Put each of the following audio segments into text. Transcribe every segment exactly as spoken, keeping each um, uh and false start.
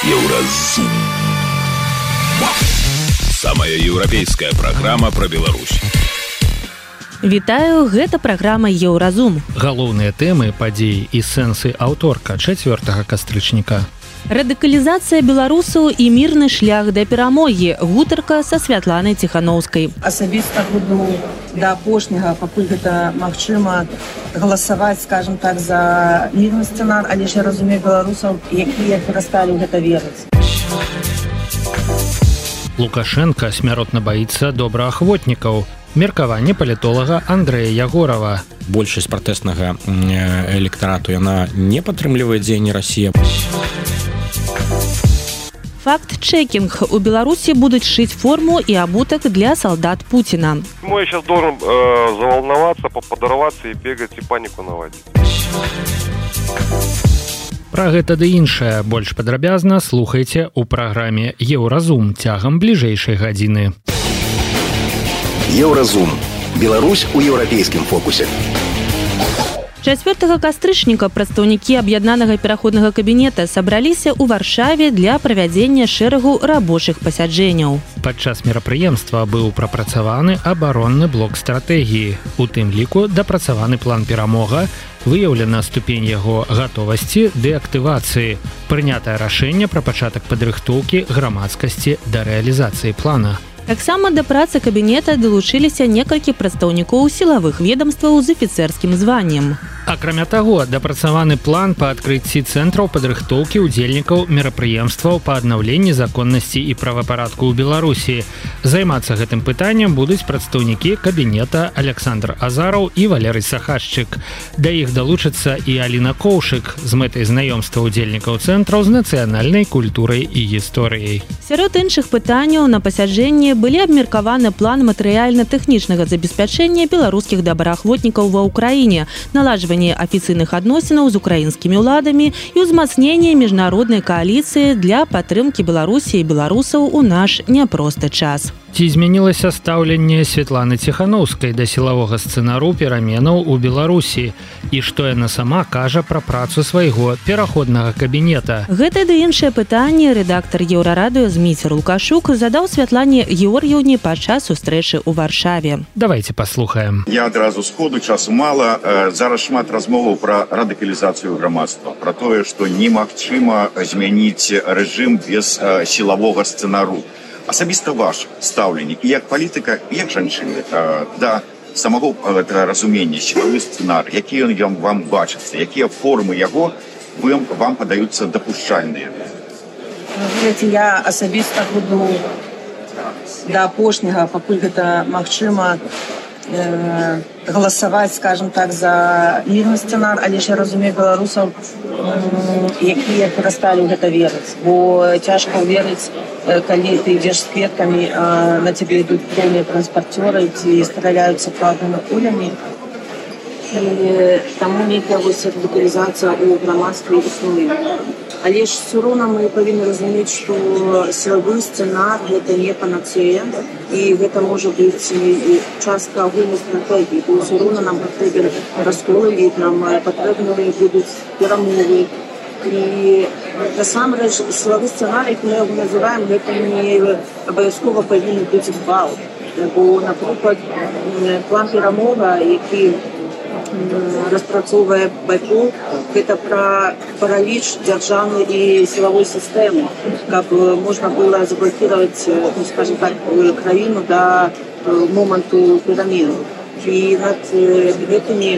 Еўразум. Самая еўрапейская праграма пра Беларусь. Вітаю, гэта праграма Еўразум. Галоўныя тэмы, падзеі і сэнсы аўторка чацвёртага кастрычніка. Радыкалізацыя беларусаў і мірны шлях да перамогі. Гутарка са Святланай Ціханаўскай. Асабіста буду да апошняга, пакуль гэта магчыма, галасаваць, скажем так, за мірны сцэнар, але ж я разумею беларусаў, якія перасталі ў гэта верыць. Лукашенко смяротна баіцца добраахвотнікаў. Меркаванне палітолага Андрэя Ягорова. Большасць пратэснага электарату яна не падтрымлівае дзеянні Расіі. Факт-чекінг. У Беларусі будуць шыць форму і абутак для салдат Путіна. Мой сейчас должен э, заволноваться, поподорваться и бегать, и панику наводить. Пра гэта ды іншае больш падрабязна слухайце ў праграме Еўразум цягам бліжэйшай гадзіны. Еўразум. Беларусь у еўрапейскім фокусе. чацвёртага кастрычніка прадстаўнікі аб'яднанага пераходнага кабінета сабраліся ў Варшаве для правядзення шэрагу рабочых пасяджэнняў. Падчас мерапрыемства быў прапрацаваны абаронны блок стратэгіі. У тым ліку дапрацаваны план перамога, выяўлена ступень яго гатовасці ды актывацыі. Прынятае рашэнне пра пачатак падрыхтоўкі грамадскасці да рэалізацыі плана. Таксама да працы кабінета далучыліся некалькі прадстаўнікоў сілавых ведамстваў з афіцэрскім званнем. Акрамя таго, дапрацаваны план па адкрыцці цэнтраў падрыхтоўкі ўдзельнікаў мерапрыемстваў па аднаўленні законнасці і правапарадку ў Беларусі. Займацца гэтым пытаннем будуць прадстаўнікі кабінета Александр Азараў і Валерый Сахашчык. Да іх далучыцца і Аліна Коўшык з мэтай знаёмства ўдзельнікаў цэнтраў з нацыянальнай культурай і гісторыяй. Сярод іншых пытанняў на пасяджэнні былі абмеркаваны план матэрыяльна-тэхнічнага забеспячэння беларускіх добраахвотнікаў ва ўкраіне, наладжванне афіцыйных адносінаў з украінскімі ўладамі і ўзмацненне міжнароднай кааліцыі для падтрымкі Беларусі і беларусаў у наш няпросты час. Ці змянілася стаўленне Святланы Ціханаўскай да сілавога сцэнару пераменаў у Беларусі і што яна сама кажа пра працу свайго пераходнага кабінета. Гэта ды іншае пытанне рэдактар Еўрарадыё Зміцер Лукашук задаў Святлане Георгіўне падчас сустрэчы ў Варшаве. Давайте паслухаем. Я адразу сходу, часу мала. Зараз шмат размоваў пра радыкалізацыю грамадства, пра тое, што немагчыма змяніць рэжым без сілавога сцэнару. Асабіста ваш стаўленне і як палітыка, і як жанчыны да самого разумення сілавы сцэнар, які ён вам бачыцца, якія формы яго вам падаюцца дапушчальныя. Я асабіста буду да апошняга, пакуль гэта магчыма, галасаваць, скажем так, за мірны сцэнар, але ж я разумею беларусаў, якія перасталі ў гэта верыць. Бо цяжка верыць, калі ты ідзеш з кветкамі, а на цябе ідуць пэўныя транспарцёры, ці страляюцца правымі кулямі. Таму нейкая вось радыкалізацыя ў грамадстве існуе. Але ж все роўна мы павінны разумець, што сілавы сцэнар гэта не панацея, і гэта можа быць частка агульнай стратэгіі. Бо ўсё роўна нам патрэбен расколы, нам патрэбны будуць перамовы. І насамрэч сілавы сцэнар, як мы яго называем, гэта не абавязкова павінен быць бал. Бо, напрыклад, план перамога, які распрацоўвае Байкоў, гэта пра параліч дзяржаўнай і сілавой сістэмы, каб можна было заблокировать, ну, скажем так, краіну да моманту перамен. І над гэтымі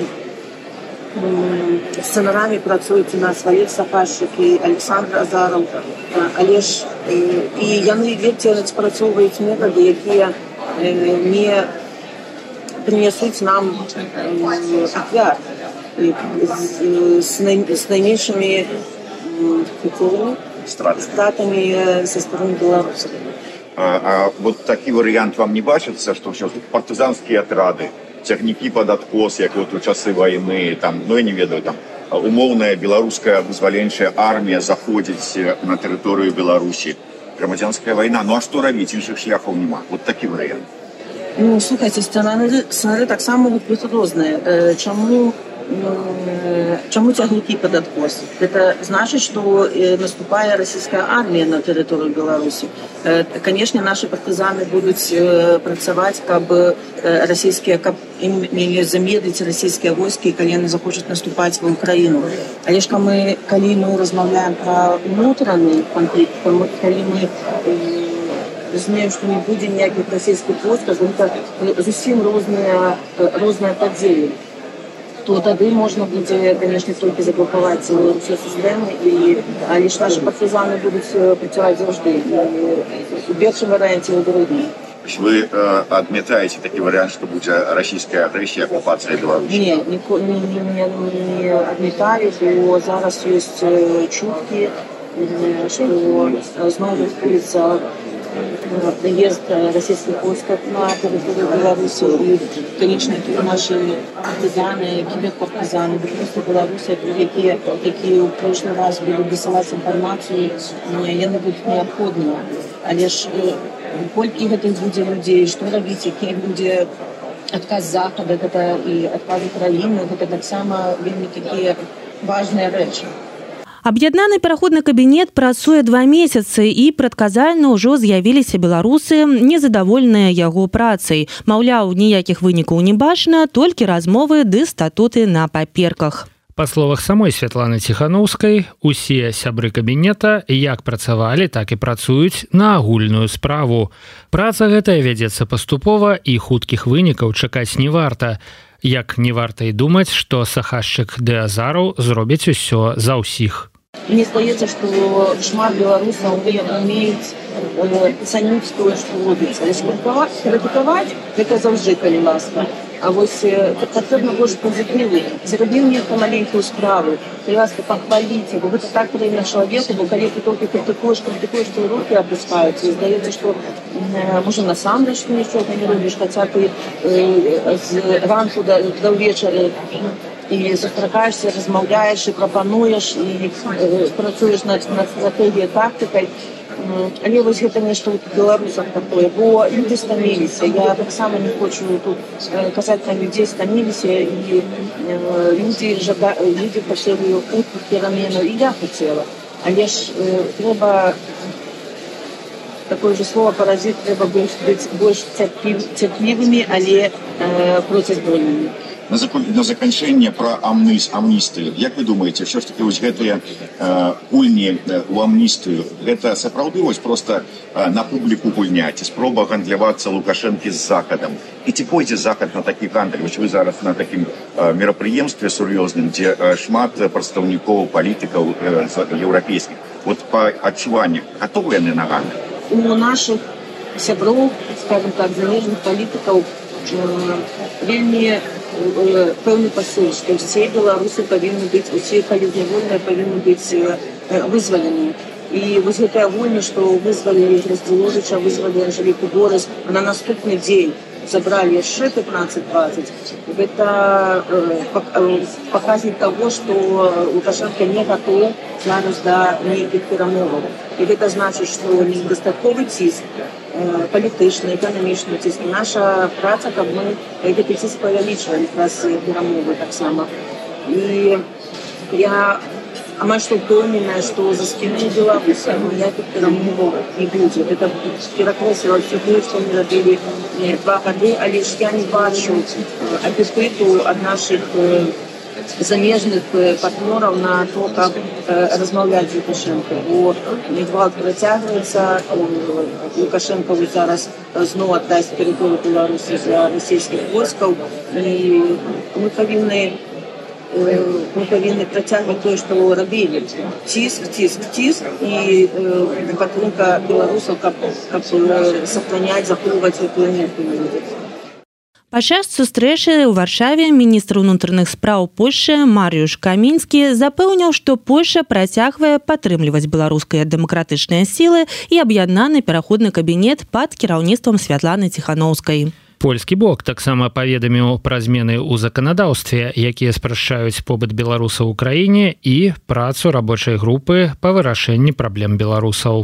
сцэнарамі працуюць у нас Валерый Сахашчык і Александр Азараў, але ж і яны ведце распрацоўваюць метады, якія не принесуць нам ахвяр с найменьшими стратами со стороны белорусов. А вот такой вариант вам не бачится, что все партизанские отряды, цягнікі пад адкос, як вот у часы войны, там, ну я не ведаю, там умоўная беларуская вызваленчая армія заходзіць на тэрыторыю Беларусі. Грамадзянская вайна, ну а што рабіць, іншых шляхаў няма. Вот такі варыянт. Ну, слухайте, сценары, сценары таксама могуць быць розныя. Чаму чаму цягнікі пад адкос? Это значыць, што наступае расійская армія на тэрыторыю Беларусі. Канешне, нашы партызаны будуць працаваць, каб расійскія, каб ім не замедліць расійскія войскі, калі яны захочуць наступаць ва Ўкраіну. Але ж мы, калі мы размаўляем пра унутраны канфлікт, калі мы разумеем, што не будзе ніякіх расійскіх войскаў, гэта зусім розныя, розныя падзеі. То тады можна будзе, канешне, толькі заблокаваць усе сістэмы, і але ж нашы партызаны будуць працаваць заўжды. У першым варыянце і ў другім. Вы э, адмятаеце такі варыянт, што будзе расійская агрэсія, акупацыя Беларусі? Не, не, не, не, не адмятаю, бо зараз ёсць чуткі, што зноў адбудзецца наезд российских войск на территорию Беларуси. И, конечно, тут наши партизаны, киберпартизаны, просто Беларуси, які, які в прошлый раз будут высылать информацию, яны будут необходимы. Але ж колькі гэтых будзе людей, что робить, які будзе адказ Захада, гэта и адказ Украины, гэта таксама вельмі такие важные рэчы. Аб'яднаны пераходны кабінет працуе два месяцы і прадказальна ўжо з'явіліся беларусы, незадаволеныя яго працай. Маўляў, ніякіх вынікаў не бачна, толькі размовы ды статуты на паперках. Па словах самой Святланы Ціханаўскай, усе сябры кабінета як працавалі, так і працуюць на агульную справу. Праца гэтая вядзецца паступова і хуткіх вынікаў чакаць не варта. Як не варта і думаць, што сахашчык ды азараў зробяць усё за ўсіх. Мне здаецца, што шмат беларусаў умеюць цаніць тое, што робіцца. Крытыкаваць – гэта заўжды, калі ласка. А вось патрэбна больш пазітыву. Зрабіў нехта маленькую справу, калі ласка, пахваліце, бо гэта так прыемна чалавеку, бо калі ты толькі крытыкуеш, крытыкуеш, то рукі апускаюцца. І здаецца, што можа насамрэч ты нічога не робіш, хаця ты з ранку да ўвечары і сустракаешся, размаўляеш і прапануеш і працуеш над стратэгіяй, тактыкай. Але вось гэта нешта ў беларусах такое, бо людзі стаміліся. Я таксама не хочу тут казаць на людзей, стаміліся, і людзі людзі хацелі хуткіх пераменаў, і я хацела. Але ж трэба такое же слово паразит, трэба быць больш цярплівымі, але проціздольнымі. На, закон... на заканчэнне пра амніз, амністыю. Як вы думаеце, що ж такі вось гэтыя э, гульні э, у амністыю, гэта сапраўды вось проста э, на публіку гульня, ці спроба гандлявацца Лукашэнкі з Захадам? І ці пойдзе Захад на такі гандаль? Вось вы зараз на такім э, мерапрыемстве сур'ёзным, дзе э, шмат прадстаўнікоў, палітыкаў э, еўрапейскіх. Вот па адчуваннях, гатовы яны на гандаль? У нашых сяброў, скажем так, замежных палітыкаў вельмі пэўны пасыл, што ўсе беларусы павінны быць, усе палітнявольныя павінны быць вызвалены. І вось гэтая гульня, што вызвалілі Раздзіловіча, вызвалілі Анжэліку Борыс, а на наступны дзень забралі яшчэ пятнаццаць-дваццаць. Гэта паказнік таго, што Лукашенко не гатоў зараз да нейкіх перамоваў. І гэта значыць, што недастатковы ціск, палітычны, эканамічны ціск. Наша праца, каб мы гэты ціск павялічвалі праз перамовы таксама. І я амаль што ўпэўненая, што за спінай беларусаў ніякіх перамоваў не будзе. Гэта перакрэсліла ўсё тое, што мы рабілі два гады, але ж я не бачу апетыту ад нашых замежных партнёраў на то, каб размаўляць з Лукашенко. Бо гвалт працягваецца, Лукашенко зараз зноў аддасць тэрыторыю Беларусі за расійскіх войскаў, і мы павінны мы павінны працягваць тое, што рабілі. Ціск, ціск, ціск і падтрымка беларусаў, каб, каб сохраняць, захоўваць гэтую энергію. Падчас сустрэчы ў Варшаве міністр унутраных спраў Польшчы Марыюш Камінскі запэўніў, што Польша працягвае падтрымліваць беларускія дэмакратычныя сілы і аб'яднаны пераходны кабінет пад кіраўніцтвам Святланы Ціханаўскай. Польскі бок таксама паведаміў пра змены ў заканадаўстве, якія спрашчаюць побыт беларусаў у краіне і працу рабочай групы па вырашэнні праблем беларусаў.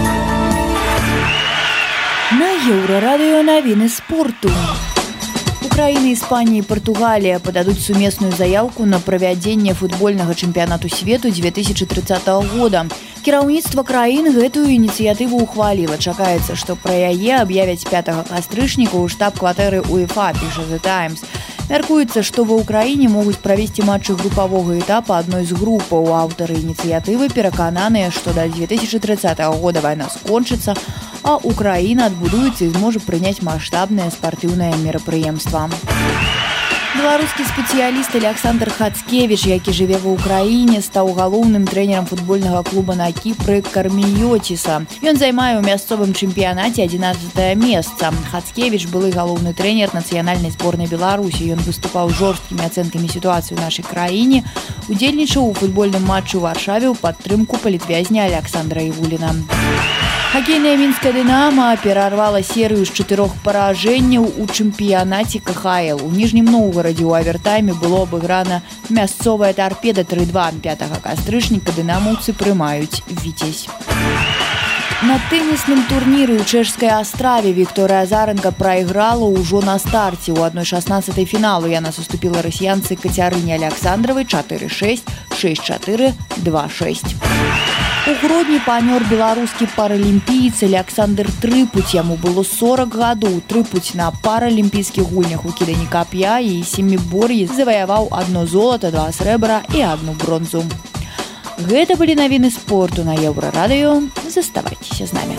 На Еўрарадыё навіны спорту. У Украина, Испания и Португалия подадут совместную заявку на проведение футбольного чемпионата свету две тысячи тридцатого года. Кіраўніцтва краіны гэтую ініцыятыву ухваліла. Чакаецца, што пра яе аб'явяць пятага кастрычніка ў штаб-кватэры УЕФА, піша The Times. Мяркуецца, што ва ўкраіне могуць правесці матчы групавога этапа адной з групаў. Аўтары ініцыятывы перакананыя, што да две тысячи тридцатого года вайна скончыцца, а Украіна адбудуецца і зможа прыняць маштабнае спартыўнае мерапрыемства. Беларускі спецыяліст Александр Хацкевіч, які жыве ва ўкраіне, стаў галоўным трэнерам футбольнага клуба на Кіпры Карміёціса. Ён займае ў мясцовым чэмпіянаце адзінаццатае месца. Хацкевіч былы галоўны трэнер нацыянальнай зборнай Беларусі. Ён выступаў з жорсткімі ацэнкамі сітуацыі ў нашай краіне, удзельнічаў у футбольным матчы ў Варшаве ў падтрымку палітвязня Александра Івуліна. Хакейная мінская «Дынамо» перарвала серыю з чатырох паражэнняў у чэмпіянаце ка ха эл. У Ніжнім Новгарадзе ў авертайме было абыграна мясцовая «Торпеда» тры два. пятага кастрычніка дынамаўцы прымаюць «Віцязь». На тэнісным турніры ў чэшскай Астраве Вікторыя Азаранка прайграла ўжо на старце. У адной шаснаццатай фіналу яна саступіла расіянцы Кацярыне Александравай чатыры шэсць, шэсць чатыры, два шэсць. У Гродні памёр беларускі паралімпіец Александр Трыпуць. Яму было сорок гадоў. Трыпуць на паралімпійскіх гульнях у кіданні кап'я і сямібор'і заваяваў адно золата, два срэбра і адну бронзу. Гэта былі навіны спорту на Еўрарадыё. Заставайцеся з намі.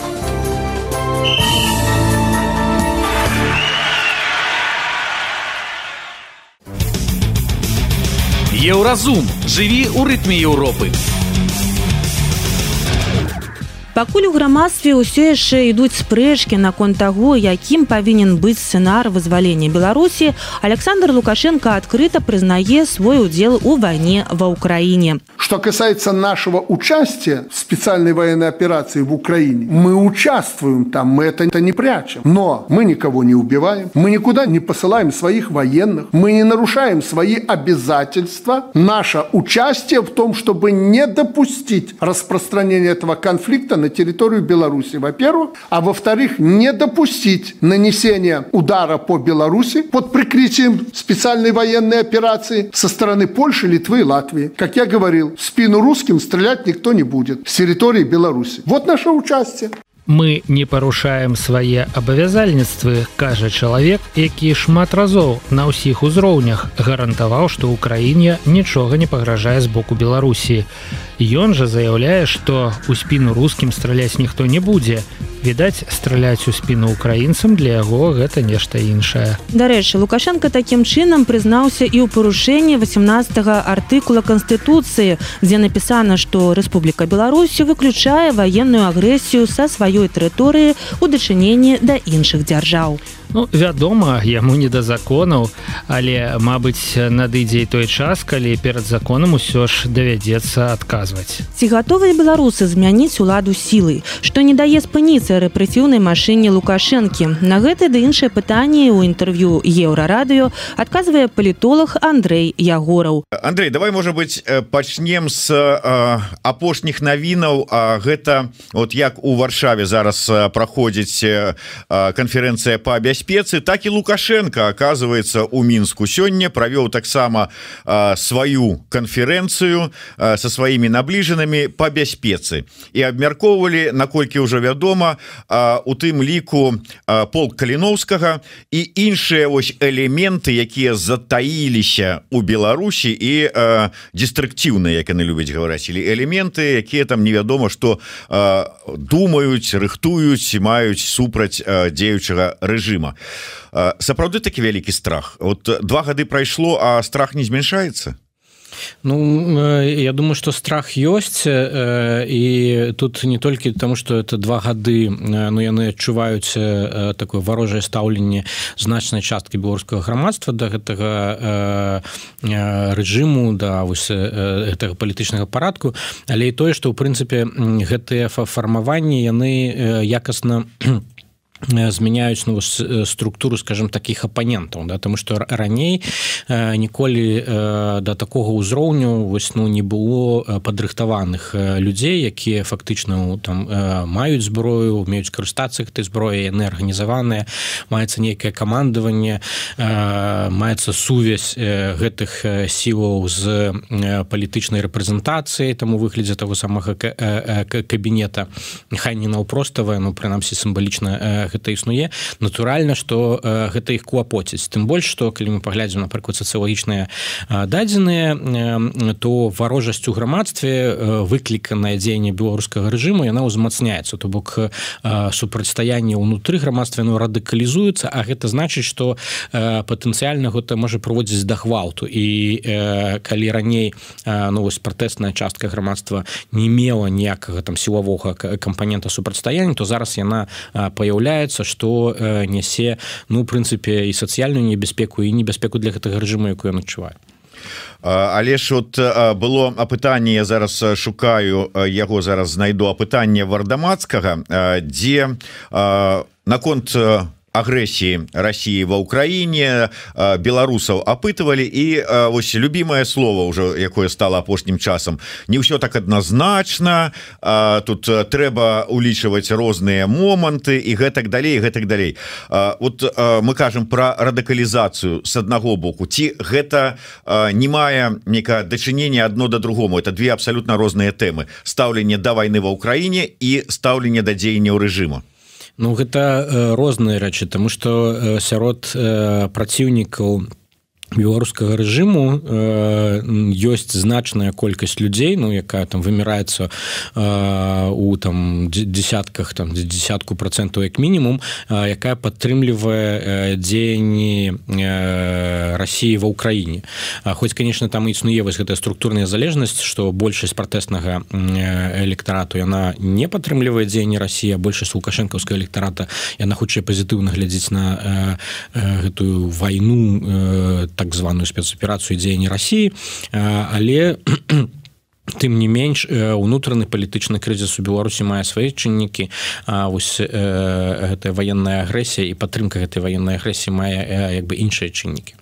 Еўразум. Жыві ў рытме Еўропы. Пакуль у грамадстве ўсё яшчэ ідуць спрэчкі наконт таго, якім павінен быць сцэнар вызвалення Беларусі, Александр Лукашенко открыто признае свой удел у войне во Украине. Что касается нашего участия в специальной военной операции в Украине, мы участвуем там, мы это, это не прячем. Но мы никого не убиваем, мы никуда не посылаем своих военных, мы не нарушаем свои обязательства. Наше участие в том, чтобы не допустить распространения этого конфликта на территорию Беларуси, во-первых, а во-вторых, не допустить нанесения удара по Беларуси под прикрытием специальной военной операции со стороны Польши, Литвы и Латвии. Как я говорил, в спину русским стрелять никто не будет с территории Беларуси. Вот наше участие. Мы не парушаем свае абавязальніцтвы, кажа чалавек, які шмат разоў на ўсіх узроўнях гарантаваў, што ўкраіне нічога не пагражае з боку Беларусі. Ён жа заяўляе, што ў спіну рускім страляць ніхто не будзе. Відаць, страляць у спіну украінцам для яго гэта нешта іншае. Дарэчы, Лукашенко такім чынам прызнаўся і ў парушэнні восемнадцатага артыкула Канстытуцыі, дзе напісана, што Рэспубліка Беларусь выключае ваенную агрэсію са сваёй тэрыторыі ў дачыненні да іншых дзяржаў. Ну, вядома, яму не да законаў, але, мабыць, надыдзе і той час, калі перад законам усё ж давядзецца адказваць. Ці гатовыя беларусы змяніць уладу сілай, што не дае спыніцца рэпрэсіўнай машыне Лукашэнкі? На гэта ды іншае пытанне ў інтэрв'ю Еўрарадыё адказвае палітолог Андрэй Ягораў. Андрэй, давай, можа быць, пачнем з э, апошніх навінаў. А гэта, от як у Варшаве зараз праходзіць э, канферэнцыя па бяспецы, так і Лукашенко, оказывается, у Мінску сёння правёў таксама э, сваю канферэнцыю э, со сваімі набліжанымі па бяспецы і абмяркоўвалі, наколькі ўжо вядома, э, у тым ліку э, полк Каліноўскага і іншыя вось элементы, якія затаіліся у Беларусі і э, деструктыўныя, як яны любяць гаварыць, или элементы, якія там невядома што э, думаюць, рыхтуюць і маюць супраць э, дзеючага рэжыма. Сапраўды такі вялікі страх. Вот два гады прайшло, а страх не змяншаецца? Ну, я думаю, что страх ёсць, і тут не толькі тому, что это два гады, но яны адчуваюць такое варожае стаўленне значнай часткі беларускага грамадства да гэтага рэжыму, да вось гэтага палітычнага парадку, але і тое, што ў прынцыпе гэтыя фармаванні яны якасна змяняюць ну, структуру скажем таких апанентаў да тому что раней э, ніколі э, да такого ўзроўню вось ну не было падрыхтаваных людзей якія фактычна там э, маюць зброю умеюць карыстацца гэтай зброяй яны арганізаваныя маецца нейкае камандаванне э, маецца сувязь э, гэтых сілаў з э, палітычнай рэпрэзентацыяй там у выглядзе таго самага э, э, кабінета няхай не наўпроставая ну прынамсі сімвалічна э, гэта існуе натуральна што э, гэта іх клапоціць тым больш што калі мы паглядзім напрыклад сацыялагічныя э, дадзеныя э, то варожасць у грамадстве э, выкліканае дзеянне беларускага рэжыму яна ўзмацняецца то бок э, супрацьстаянне ўнутры грамадства ну радыкалізуецца а гэта значыць што э, патэнцыяльна гэта можа прыводзіць да гвалту і э, калі раней э, ну вось пратэсная частка грамадства не мела ніякага там сілавога кампанента супрацьстаяння то зараз яна э, паяўляецца што э, нясе ну прынцыпе і сацыяльную небяспеку і небяспеку для гэтага рэжыму якую ён адчувае але ж от было апытанне я зараз шукаю яго зараз знайду апытанне вардамацкага дзе наконт агрэсіі России ва Украине беларусаў апытывалі і вось любимое слово уже якое стало апошнім часам не ўсё так адназначна тут трэба улічваць розныя моманты і гэтак далей гэтак далей вот мы кажам про радыкалізацыю с аднаго боку ці гэта не мае некае дачынение одно да другому это две абсолютно розныя тэмы стаўленне да вайны ва Украине і стаўленне да дзеянняў рэжыма Ну гэта э, розныя рэчы тому что э, сярод э, праціўнікаў беларускага рэжыму э, ёсць значная колькасць людзей ну якая там выміраецца э, у там десятках там десятку процентаў як мінімум э, якая падтрымлівае э, дзеянні э, России ва Украине хоць конечно там існуе вось гэтая структурная залежнасць что большасць пратэснага электарату яна не падтрымлівае дзеянні России а большасць лукашэнкаўскага электарата яна хутчэй пазітыўна глядзіць на э, э, гэтую вайну э, так званую спецаперацыю дзеяння России але тым не менш унутраны палітычны крызіс у Беларусі мае свае чыннікі вось гэтая ваенная агрэсія і падтрымка гэтай ваеннай агрэсіі мае як бы іншыя чыннікі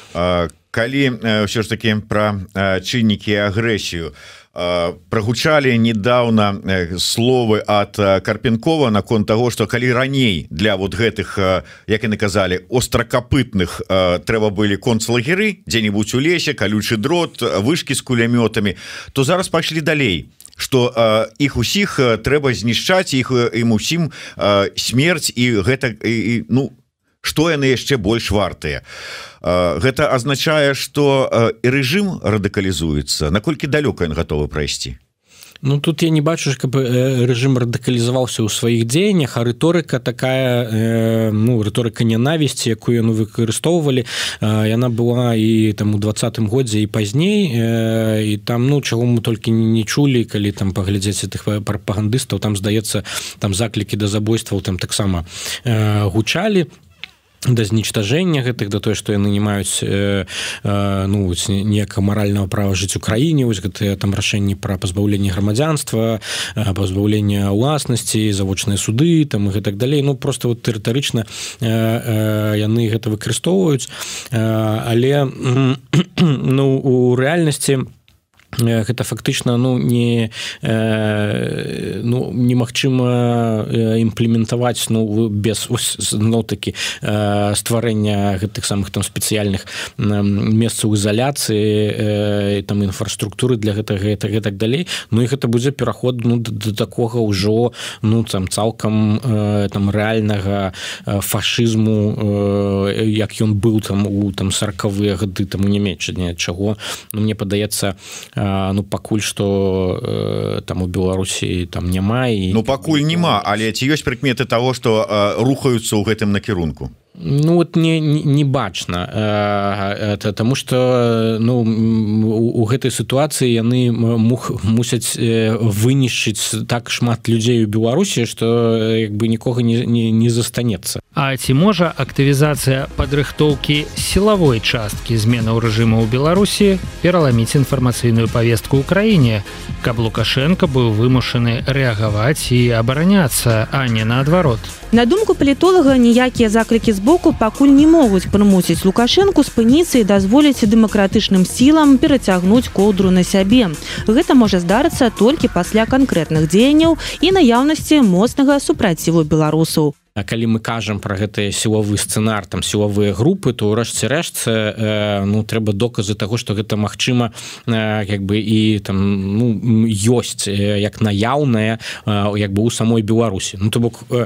калі ўсё ж таки пра чыннікі агрэсію прогучалі недавно словы от Карпенкова наконт того что калі раней для вот гэтых як яны казалі остракапытных трэба былі концлагеры дзе-нибудь у лесе калючы дрот вышки с кулямётамі то зараз пайшлі далей что іх усіх трэба знішчаць іх ім усім смерць і гэта і, ну што яны яшчэ больш вартыя гэта азначае что і рэжым радыкалізуецца наколькі далёка ён гатовы прайсці Ну тут я не бачу каб рэжым радыкалізаваўся ў сваіх дзеяннях а рыторыка такая э, ну рыторыка нянавісці якую яны выкарыстоўвалі э, яна была і там у двадцатым годзе і пазней э, і там ну чаго мы толькі не чулі калі там паглядзець тых прапагандыстаў там здаецца там заклікі да забойстваў там таксама э, гучалі да знічтажэння гэтых да тое што яны не маюць э, э, ну ніякага маральнага права жыць у краіне вось гэтыя там рашэнні пра пазбаўленне грамадзянства пазбаўлення ўласнасці завочныя суды там і гэтак далей ну просто вот рытарычна э, э, яны гэта выкарыстоўваюць э, але ну у рэальнасці гэта фактычна ну не э, ну немагчыма імплементаваць ну без ну такі э, стварэння гэтых самых там спецыяльных э, месцаў ізаляцыі э, там інфраструктуры для гэтага гэта гэтак далей ну і гэта будзе пераход ну да такога ўжо ну там цалкам э, там рэальнага фашызму э, як ён быў там у там саракавыя гады там у Нямецчыне чаго ну мне падаецца ну пакуль что э, там у Беларусі там няма і ну пакуль няма але ці ёсць прыкметы того что э, рухаюцца ў гэтым накірунку Ну вот не не бачна э, это тому что ну у, у гэтай сітуацыі яны мух мусяць вынішчыць так шмат людзей у Беларусі что як бы нікога не, не, не застанецца А ці можа актывізацыя падрыхтоўкі сілавой часткі зменаў рэжыму ў Беларусі пераламіць інфармацыйную павестку ў краіне, каб Лукашенко быў вымушаны рэагаваць і абараняцца, а не наадварот? На думку палітолага, ніякія заклікі з боку пакуль не могуць прымусіць Лукашенку спыніцца і дазволіць дэмакратычным сілам перацягнуць коўдру на сябе. Гэта можа здарыцца толькі пасля канкрэтных дзеянняў і наяўнасці моцнага супраціву беларусаў. А калі мы кажам пра гэты сілавы сцэнар, там сілавыя групы, то ўрэшце рэшт э, ну трэба доказы таго, што гэта магчыма э, як бы і там ну ёсць э, як наяўная э, як бы у самой Беларусі. Ну то бок э,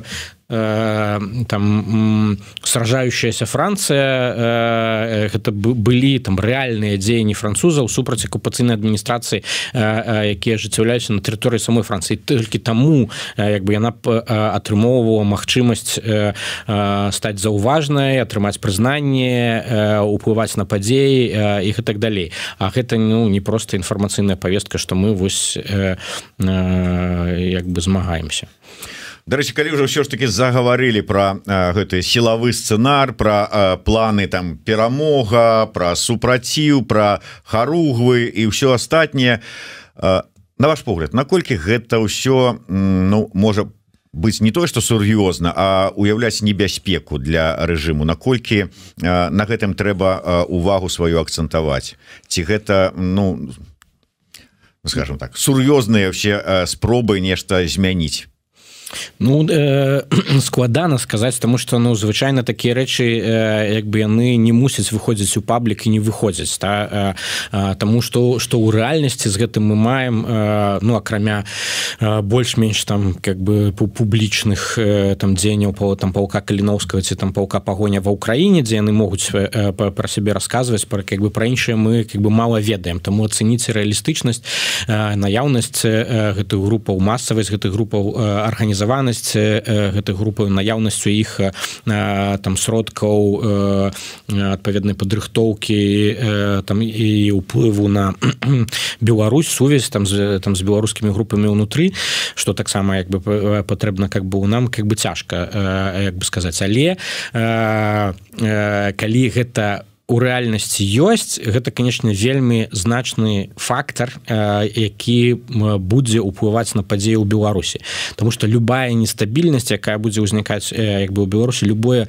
там сражающаяся Франция, гэта былі там рэальныя дзеянні французаў супраць акупацыйнай адміністрацыі, якія ажыццяўляюцца на тэрыторыі самой Францыі. Толькі таму як бы яна атрымоўвала магчымасць стаць заўважнай, атрымаць прызнанне, уплываць на падзеі і так далей. А гэта ну не проста інфармацыйная павестка, што мы вось як бы змагаемся. Дарэчы, калі ўжо ўсё ж таки загаварылі пра гэты сілавы сцэнар, пра а, планы там перамога, пра супраціў, пра харугвы і ўсё астатняе, а, на ваш погляд, наколькі гэта ўсё ну можа быць не тое, што сур'ёзна, а уяўляць небяспеку для рэжыму, наколькі а, на гэтым трэба а, увагу сваю акцэнтаваць, ці гэта ну скажем так сур'ёзныя ўсе а, спробы нешта змяніць? Ну э, складана сказаць, тому што ну звычайна такія рэчы э, як бы яны не мусяць выходзіць у паблік і не выходзяць та, э, тому што што ў рэальнасці з гэтым мы маем э, ну акрамя э, больш-менш там как бы публічных э, там дзеянняў па там паўка Каліноўскага ці там паўка Пагоня ва ўкраіне, дзе яны могуць э, пра сябе расказваць, пра как бы пра іншыя мы как бы мала ведаем, таму ацэніце рэалістычнасць, э, наяўнасць э, гэтых групаў, масавасць гэтых групаў э, арганізаванасць гэтых групаў, наяўнасцю іх там сродкаў адпаведнай падрыхтоўкі там і ўплыву на Беларусь, сувязь там з там з беларускімі групамі ўнутры, што таксама як бы патрэбна как бы у нам как бы цяжка як бы сказаць, але калі гэта у рэальнасці ёсць, гэта конечно вельмі значны фактор, які будзе ўплываць на падзеі ў Беларусі, тому что любая нестабільнасць, якая будзе ўзнікаць як бы ў Беларусі, любое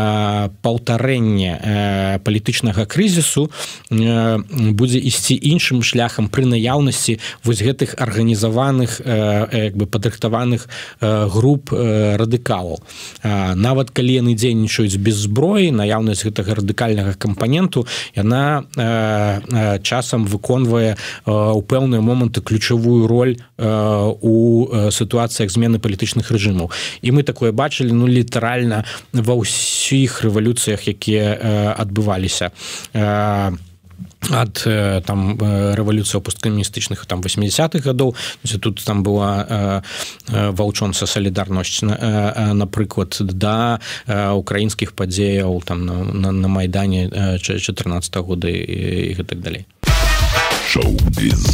паўтарэнне палітычнага крызісу будзе ісці іншым шляхам пры наяўнасці вось гэтых арганізаваных як бы падрыхтаваных груп радыкалаў. Нават калі яны дзейнічаюць без зброі, наяўнасць гэтага радыкальнага кампанію яна э, часам выконвае э, у пэўныя моманты ключавую роль э, у э, сітуацыях змены палітычных рэжымаў. І мы такое бачылі ну літаральна ва ўсіх рэвалюцыях, якія э, адбываліся. Э, ад там рэвалюцыя посткамуністычных там восьмидесятых гадоў, тут там была ваўчонца салідарнасць, напрыклад, да украінскіх падзеяў там на, на, на Майдане чатырнаццатага года і, і так далей. Шоу-біз.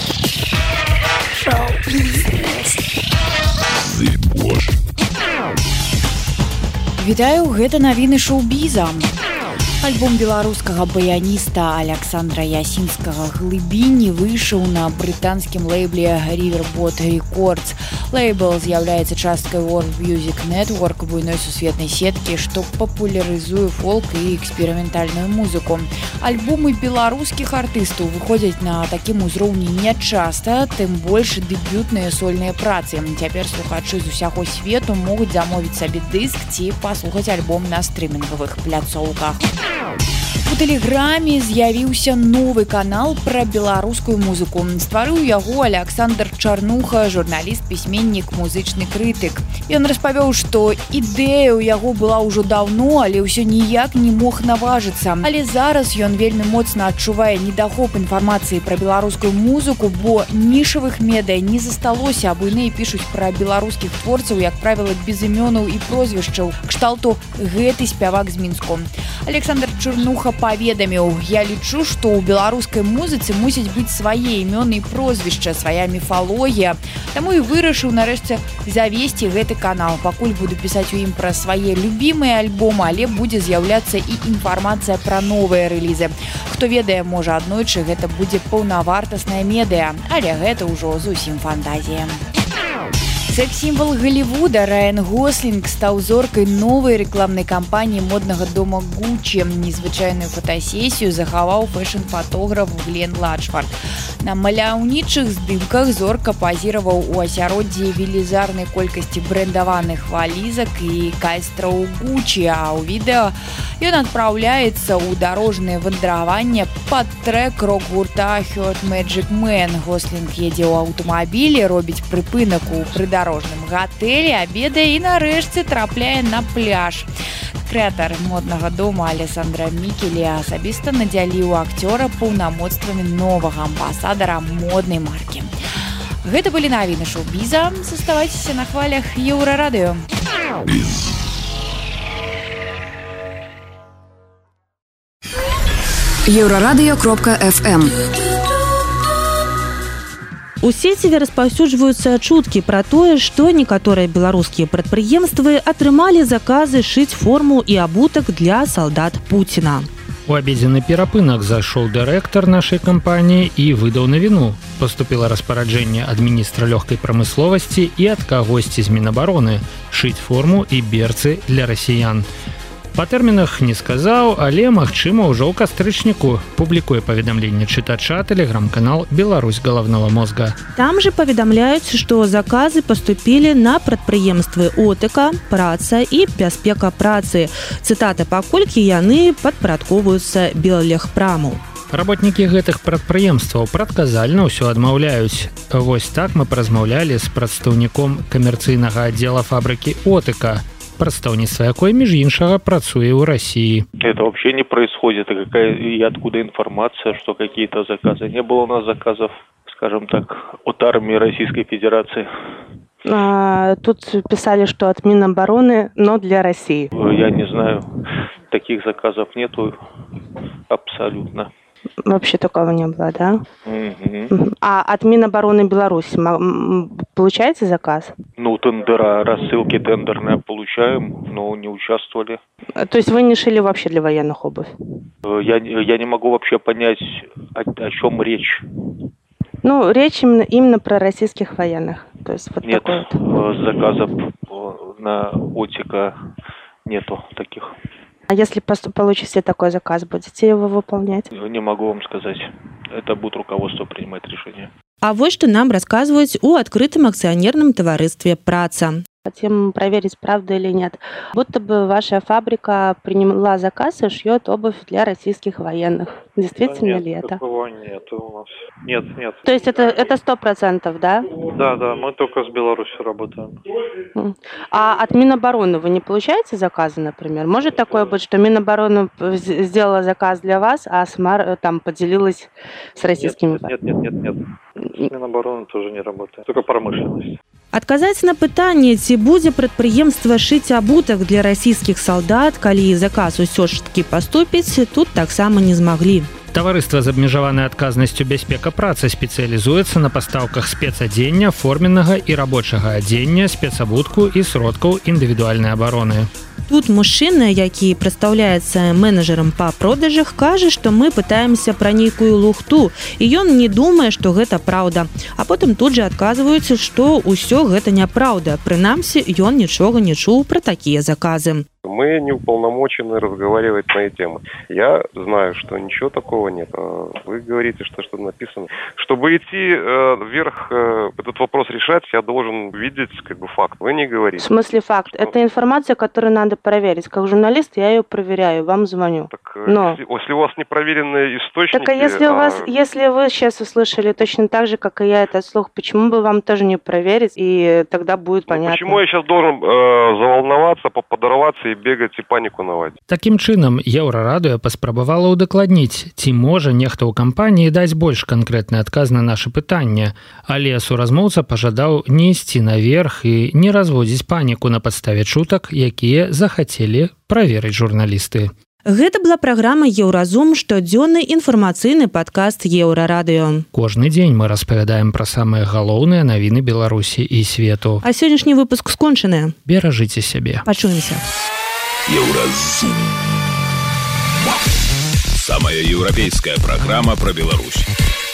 Шоу-біз. Вітаю, гэта навіны шоу-біза. Альбом беларускага баяніста Александра Ясінскага «Глыбіні» выйшаў на брытанскім лейбле Riverbot Records. Лейбл з'яўляецца часткай World Music Network, буйной сусветнай сеткі, што папулярызуе фолк і эксперыментальную музыку. Альбомы беларускіх артыстаў выходзяць на такім узроўні нячаста, тым больш дэбютныя сольныя працы. Цяпер слухачы з усяго свету могуць замовіць сабе дыск ці паслухаць альбом на стрымінгавых пляцоўках. У тэлеграме з'явіўся новы канал пра беларускую музыку. Стварыў яго Александр Чарнуха, журналіст, пісьменнік, музычны крытык. Ён распавёў, што ідэя ў яго была ўжо даўно, але ўсё ніяк не мог наважыцца. Але зараз ён вельмі моцна адчувае недахоп інфармацыі пра беларускую музыку, бо нішавых медыя не засталося, а буйныя пішуць пра беларускіх творцаў, як правіла, без імёнаў і прозвішчаў, кшталту «гэты спявак з Мінску». Александр Чарнуха паведаміў: «Я лічу, што ў беларускай музыцы мусіць быць свае імёны і прозвішча, свая міфалогія. Таму і вырашыў нарэшце завесці гэты канал. Пакуль буду пісаць у ім пра свае любімыя альбомы, але будзе з'яўляцца і інфармацыя пра новыя рэлізы. Хто ведае, можа, аднойчы гэта будзе паўнавартасная медыа, але гэта ўжо зусім фантазія». Секс-сімвал Голливуда Райан Гослінг стаў зоркай новай рэкламнай кампаніі моднага дома Гуччі. Незвычайную фотасесію захаваў фэшн-фотограф Глен Ладжфорд. На маляўнічых здымках зорка пазіраваў у асяроддзі велізарнай колькасці брэндаваных валізак і кайстраў Гуччі, а ў відэа ён адпраўляецца ў дарожнае вандраванне пад трэк рок-гурта Hurt Magic Man. Гослінг едзе ў аўтамабілі, робіць прыпынак у прыдарожным гатэлі, абедае і нарэшце трапляе на пляж. Крэатар моднага дома Алессандра Мікелі асабіста надзяліў акцёра паўнамоцтвамі новага амбасадара моднай маркі. Гэта былі навіны шоу-біза. Заставайцеся на хвалях Еўрарадыё. еўрарадыё кропка эф эм. У сеціве распаўсюджваюцца чуткі пра тое, што некаторыя беларускія прадпрыемствы атрымалі заказы шыць форму і абутак для салдат Пуціна. У абедзены перапынак зайшоў дырэктар нашай кампаніі і выдаў навіну. Паступіла распараджэнне ад міністра лёгкай прамысловасці і ад кагосьці з Мінабароны шыць форму і берцы для расіян. Па тэрмінах не сказаў, але, магчыма, ўжо ў кастрычніку. Публікуе паведамленне чытача тэлеграм-канал «Беларусь галавнога мозга». Там жа паведамляюць, што заказы паступілі на прадпрыемствы ОТК, праца і бяспека працы. Цытата: «Паколькі яны падпарадкоўваюцца Беллегпраму». Работнікі гэтых прадпрыемстваў прадказальна ўсё адмаўляюць. Вось так мы паразмаўлялі з прадстаўніком камерцыйнага аддзела фабрыкі ОТК, представительство якой, между іншага, працуе у России. Это вообще не происходит. И, какая, и откуда информация, что какие-то заказы? Не было у нас заказов, скажем так, от армии Российской Федерации. А, тут писали, что от Минобороны, но для России. Я не знаю. Таких заказов нету абсолютно. Вообще такого не было, да? Угу. А от Минобороны Беларуси получаете заказ? Ну, тендера, рассылки тендерные получаем, но не участвовали. То есть вы не шили вообще для военных обувь? Я, я не могу вообще понять, о, о чем речь. Ну, речь именно, именно про российских военных. То есть вот Нет, такой вот. Заказов на ОТК нету таких. А если получите такой заказ, будете его выполнять? Не могу вам сказать. Это будет руководство принимать решение. А вот что нам рассказывают о открытом акционерном товаристве «Праца». Хотим проверить, правда или нет. Будто бы ваша фабрика приняла заказ и шьет обувь для российских военных. Действительно да нет, ли это? Такого нет у нас. Нет, нет. То есть это это сто процентов, да? Да, да, мы только с Беларусью работаем. А от Минобороны вы не получаете заказы, например? Может такое быть, что Минобороны сделала заказ для вас, а СМАР там поделилась с российскими? Нет, нет, нет, нет, нет. С Минобороны тоже не работает. Только промышленность. Адказаць на пытанне, ці будзе прадпрыемства шыць абутак для расійскіх салдат, калі заказ усё ж такі паступіць, тут таксама не змаглі. Таварыства з абмежаванай адказнасцю бяспека працы спецыялізуецца на пастаўках спецадзення, форменнага і рабочага адзення, спецабутку і сродкаў індывідуальнай абароны. Тут мужчына, які прадстаўляецца менеджерам па продажах, кажа, што мы пытаемся пра нейкую лухту, і ён не думае, што гэта праўда. А потым тут жа адказваюць, што ўсё гэта няпраўда. Прынамсі, ён нічога не чуў пра такія заказы. Мы не уполномочены разговаривать на эти темы. Я знаю, что ничего такого нет. Вы говорите, что что-то написано. Чтобы идти э, вверх, э, этот вопрос решать, я должен видеть как бы факт. Вы не говорите. В смысле факт? Что? Это информация, которую надо проверить. Как журналист я ее проверяю, вам звоню. Так, Но... если, если у вас непроверенные источники... Так а если, у вас, а... если вы сейчас услышали точно так же, как и я этот слух, почему бы вам тоже не проверить, и тогда будет понятно. Ну, почему я сейчас должен э, заволноваться, подорваться и бегать и паніку наводзіць. Такім чынам, Еўрарадыё паспрабавала ўдакладніць, ці можа нехта ў кампаніі даць больш канкрэтны адказ на нашы пытанне, але суразмоўца пажадаў не ісці наверх і не разводзіць паніку на падставе чутак, якія захацелі праверыць журналісты. Гэта была праграма «Еўразум», штодзённы інфармацыйны падкаст Еўрарадыё. Кожны дзень мы распавядаем пра самыя галоўныя навіны Беларусі і свету. А сённяшні выпуск скончаны. Беражыце сябе. Пачуемся. Еўразум. Самая еўрапейская программа про Беларусь.